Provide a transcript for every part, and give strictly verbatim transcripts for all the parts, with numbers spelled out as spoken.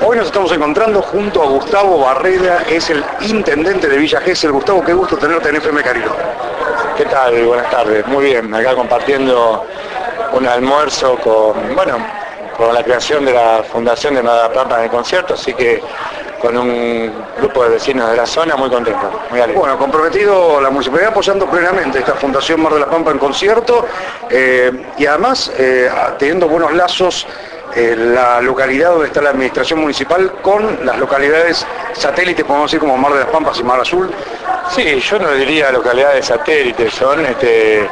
Hoy nos estamos encontrando junto a Gustavo Barreda, es el intendente de Villa Gesell. Gustavo, qué gusto tenerte en F M Cariló. ¿Qué tal? Buenas tardes. Muy bien, acá compartiendo un almuerzo con, bueno, con la creación de la Fundación de Mar de la Pampa en el concierto, así que con un grupo de vecinos de la zona muy contento, muy alegre. Bueno, comprometido la municipalidad apoyando plenamente esta Fundación Mar de la Pampa en concierto eh, y además eh, teniendo buenos lazos en la localidad donde está la administración municipal con las localidades satélites, podemos decir, como Mar de las Pampas y Mar Azul. Sí, yo no diría localidades satélites, son este,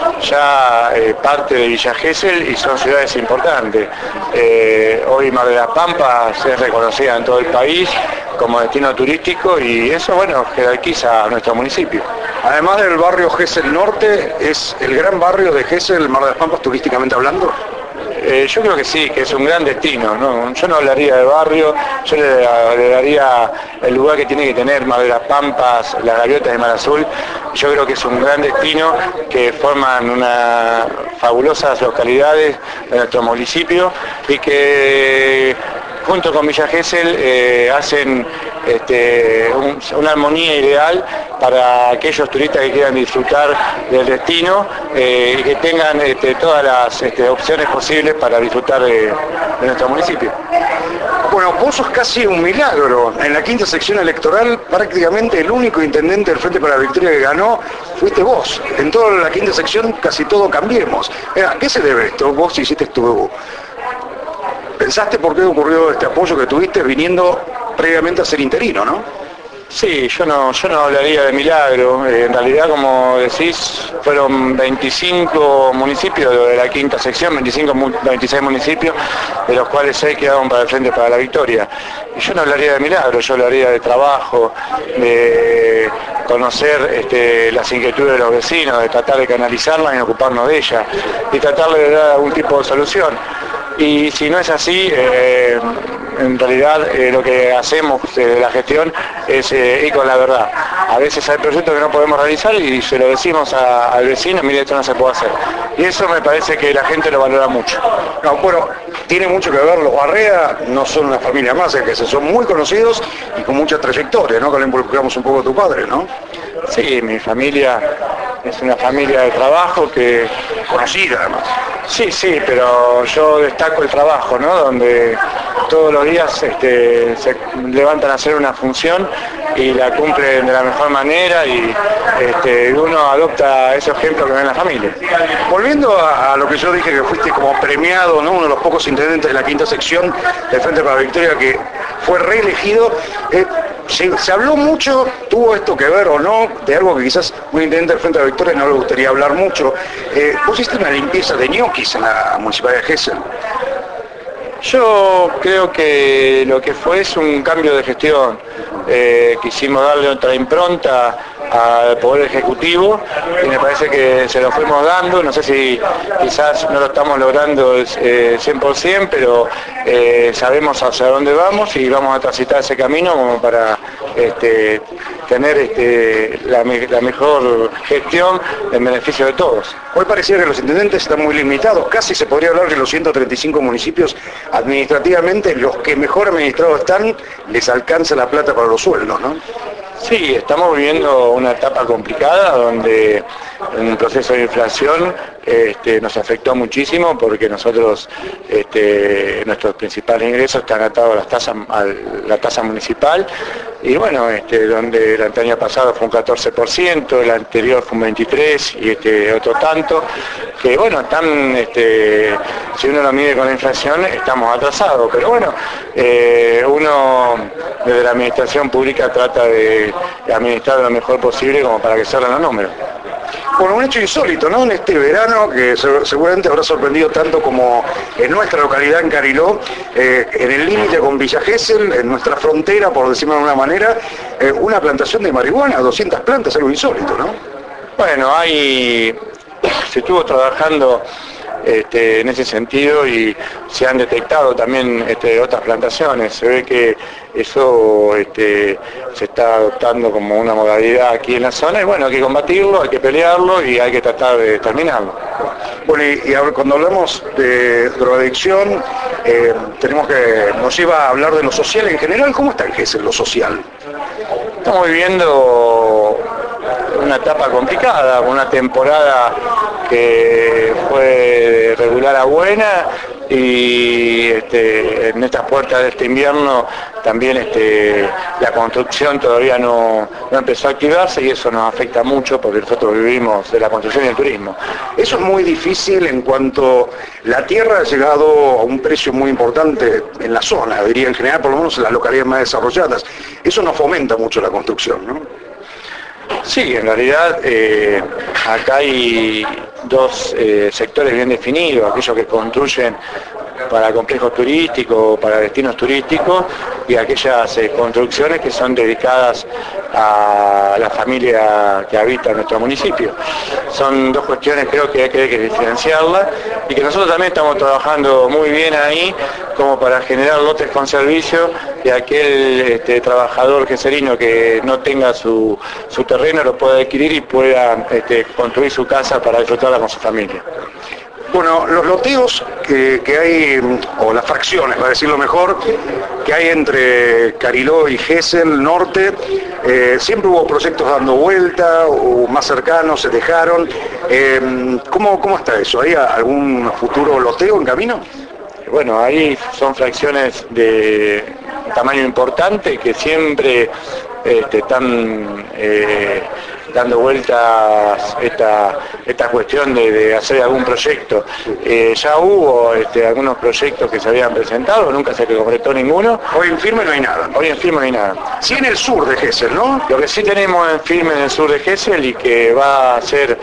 ya eh, parte de Villa Gesell y son ciudades importantes. Eh, hoy Mar de las Pampas es reconocida en todo el país como destino turístico y eso, bueno, jerarquiza a nuestro municipio. Además del barrio Gesell Norte, ¿es el gran barrio de Gesell, Mar de las Pampas, turísticamente hablando? Eh, yo creo que sí, que es un gran destino, ¿no? Yo no hablaría de barrio, yo le, le daría el lugar que tiene que tener Mar de las Pampas, las Gaviotas de Mar Azul. Yo creo que es un gran destino que forman unas fabulosas localidades de nuestro municipio y que junto con Villa Gesell eh, hacen este, un, una armonía ideal para aquellos turistas que quieran disfrutar del destino eh, y que tengan este, todas las este, opciones posibles para disfrutar de, de nuestro municipio. Bueno, vos sos casi un milagro. En la quinta sección electoral, prácticamente el único intendente del Frente para la Victoria que ganó fuiste vos. En toda la quinta sección casi todo Cambiemos. ¿A qué se debe esto? Vos hiciste tu... ¿Pensaste por qué ocurrió este apoyo que tuviste viniendo previamente a ser interino, no? Sí, yo no, yo no hablaría de milagro. Eh, en realidad, como decís, fueron veinticinco municipios de la quinta sección, veinticinco, veintiséis municipios, de los cuales seis quedaron para el Frente para la Victoria. Y yo no hablaría de milagro, yo hablaría de trabajo, de conocer este, las inquietudes de los vecinos, de tratar de canalizarlas y ocuparnos de ellas, y tratar de dar algún tipo de solución. Y si no es así, eh, en realidad eh, lo que hacemos de eh, la gestión es eh, ir con la verdad. A veces hay proyectos que no podemos realizar y se lo decimos a, al vecino, mire, esto no se puede hacer. Y eso me parece que la gente lo valora mucho. No, bueno, tiene mucho que ver, los Barreda no son una familia más, es que son muy conocidos y con mucha trayectoria, ¿no? Que le involucramos un poco a tu padre, ¿no? Sí, mi familia es una familia de trabajo que... Conocida, además. Sí, sí, pero yo destaco el trabajo, ¿no? Donde todos los días este, se levantan a hacer una función y la cumplen de la mejor manera y este, uno adopta esos ejemplos que ven en la familia. Volviendo a, a lo que yo dije, que fuiste como premiado, ¿no? Uno de los pocos intendentes de la quinta sección del Frente para la Victoria que fue reelegido, eh, se, se habló mucho, tuvo esto que ver o no, de algo que quizás un intendente del Frente de la Victoria no le gustaría hablar mucho. Eh, vos hiciste una limpieza de ñoquis en la municipalidad de Gesell. Yo creo que lo que fue es un cambio de gestión. Eh, quisimos darle otra impronta al Poder Ejecutivo y me parece que se lo fuimos dando, no sé si quizás no lo estamos logrando eh, cien por ciento, pero eh, sabemos hacia dónde vamos y vamos a transitar ese camino como para este, tener este, la, la mejor gestión en beneficio de todos. Hoy parecía que los intendentes están muy limitados, casi se podría hablar que los ciento treinta y cinco municipios administrativamente, los que mejor administrados están, les alcanza la plata para los sueldos, ¿no? Sí, estamos viviendo una etapa complicada donde un proceso de inflación este, nos afectó muchísimo porque nosotros, este, nuestros principales ingresos están atados a, las tasas, a la tasa municipal y bueno, este, donde el año pasado fue un catorce por ciento, el anterior fue un veintitrés por ciento y este, otro tanto, que bueno, están, este, si uno lo mide con la inflación estamos atrasados, pero bueno, eh, uno desde la administración pública trata de administrar lo mejor posible como para que salgan los números. Bueno, un hecho insólito, ¿no? En este verano, que seguramente habrá sorprendido tanto como en nuestra localidad, en Cariló, eh, en el límite con Villa Gesell, en nuestra frontera, por decirlo de alguna manera, eh, una plantación de marihuana, doscientas plantas, algo insólito, ¿no? Bueno, hay, se estuvo trabajando este, en ese sentido y se han detectado también este, otras plantaciones. Se ve que eso este, se está adoptando como una modalidad aquí en la zona y bueno, hay que combatirlo, hay que pelearlo y hay que tratar de terminarlo. Bueno, y, y ahora cuando hablamos de drogadicción, eh, tenemos que, nos lleva a hablar de lo social en general. ¿Cómo está en Gesell lo social? Estamos viviendo una etapa complicada, una temporada que fue regular a buena y este, en estas puertas de este invierno también este, la construcción todavía no, no empezó a activarse y eso nos afecta mucho porque nosotros vivimos de la construcción y el turismo. Eso es muy difícil en cuanto la tierra ha llegado a un precio muy importante en la zona, diría en general, por lo menos en las localidades más desarrolladas. Eso no fomenta mucho la construcción, ¿no? Sí, en realidad eh, acá hay dos eh, sectores bien definidos, aquellos que construyen para complejos turísticos, para destinos turísticos y aquellas eh, construcciones que son dedicadas a la familia que habita en nuestro municipio. Son dos cuestiones creo que hay que, hay que diferenciarlas y que nosotros también estamos trabajando muy bien ahí como para generar lotes con servicio y aquel este, trabajador gesellino que no tenga su, su terreno lo pueda adquirir y pueda este, construir su casa para disfrutarla con su familia. Bueno, los loteos que, que hay, o las fracciones, para decirlo mejor, que hay entre Cariló y Gesell Norte, eh, siempre hubo proyectos dando vuelta, o más cercanos, se dejaron. Eh, ¿cómo, ¿Cómo está eso? ¿Hay algún futuro loteo en camino? Bueno, ahí son fracciones de tamaño importante que siempre este, están eh, dando vueltas esta, esta cuestión de, de hacer algún proyecto. Eh, ya hubo este, algunos proyectos que se habían presentado, nunca se concretó ninguno. Hoy en firme no hay nada. Hoy en firme no hay nada. Sí en el sur de Gesell, ¿no? Lo que sí tenemos en firme en el sur de Gesell y que va a ser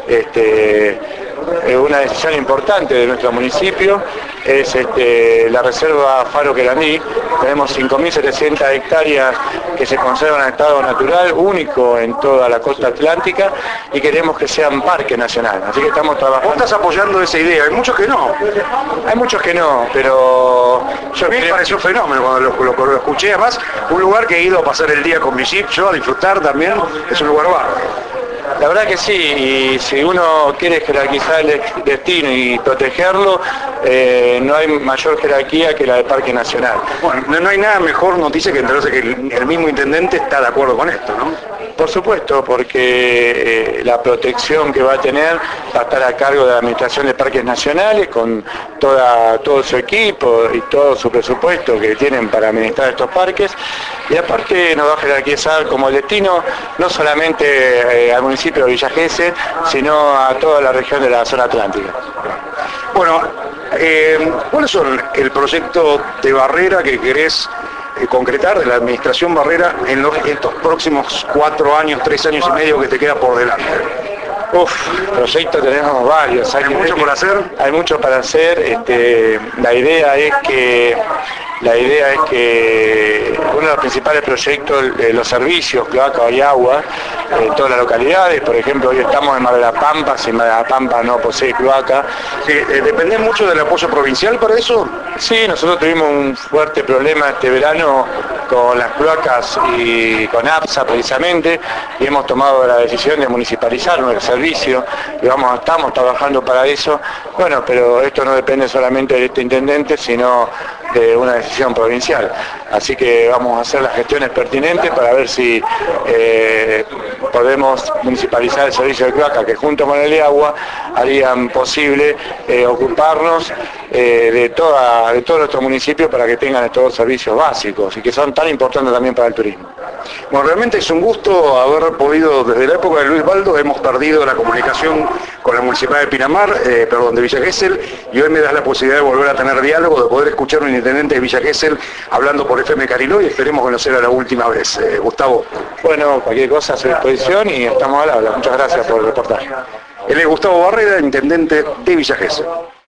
este, una decisión importante de nuestro municipio es este, la reserva Faro Querandí. Tenemos cinco mil setecientas hectáreas que se conservan en estado natural, único en toda la costa atlántica, y queremos que sean parque nacional. Así que estamos trabajando. ¿Vos estás apoyando esa idea? Hay muchos que no. Hay muchos que no, pero yo a mí me creo... pareció un fenómeno cuando lo, lo, lo escuché. Además, un lugar que he ido a pasar el día con mi jeep, yo a disfrutar también, es un lugar bárbaro. La verdad que sí, y si uno quiere jerarquizar el destino y protegerlo, eh, no hay mayor jerarquía que la del Parque Nacional. Bueno, no, no hay nada mejor noticia que enterarse que el, el mismo intendente está de acuerdo con esto, ¿no? Por supuesto, porque eh, la protección que va a tener va a estar a cargo de la Administración de Parques Nacionales con toda, todo su equipo y todo su presupuesto que tienen para administrar estos parques, y aparte nos va a jerarquizar como el destino no solamente eh, al municipio de Villa Gesell, sino a toda la región de la zona atlántica. Bueno, eh, ¿cuáles son el proyecto de Barrera que querés eh, concretar de la administración Barrera en los, estos próximos cuatro años, tres años y medio que te queda por delante? Uf, proyectos tenemos varios. ¿Hay mucho por hacer? Hay mucho para hacer. Este, la idea es que la idea es que uno de los principales proyectos, eh, los servicios, cloaca y agua, en todas las localidades. Por ejemplo, hoy estamos en Mar de la Pampa, si Mar de la Pampa no posee cloaca. Sí, eh, ¿depende mucho del apoyo provincial para eso? Sí, nosotros tuvimos un fuerte problema este verano con las cloacas y con APSA precisamente, y hemos tomado la decisión de municipalizar nuestro servicio, y vamos, estamos trabajando para eso. Bueno, pero esto no depende solamente de este intendente, sino de una decisión provincial. Así que vamos a hacer las gestiones pertinentes para ver si eh, podemos municipalizar el servicio de cloaca, que junto con el de agua harían posible eh, ocuparnos eh, de, toda, de todo nuestro municipio para que tengan estos dos servicios básicos y que son tan importantes también para el turismo. Bueno, realmente es un gusto haber podido, desde la época de Luis Baldo, hemos perdido la comunicación con la Municipalidad de Pinamar, eh, perdón, de Villa Gesell, y hoy me das la posibilidad de volver a tener diálogo, de poder escuchar a un intendente de Villa Gesell hablando por F M Cariló, y esperemos que no sea la última vez. Eh, Gustavo. Bueno, cualquier cosa a su disposición y estamos al habla. Muchas gracias por el reportaje. Él es Gustavo Barrera, intendente de Villa Gesell.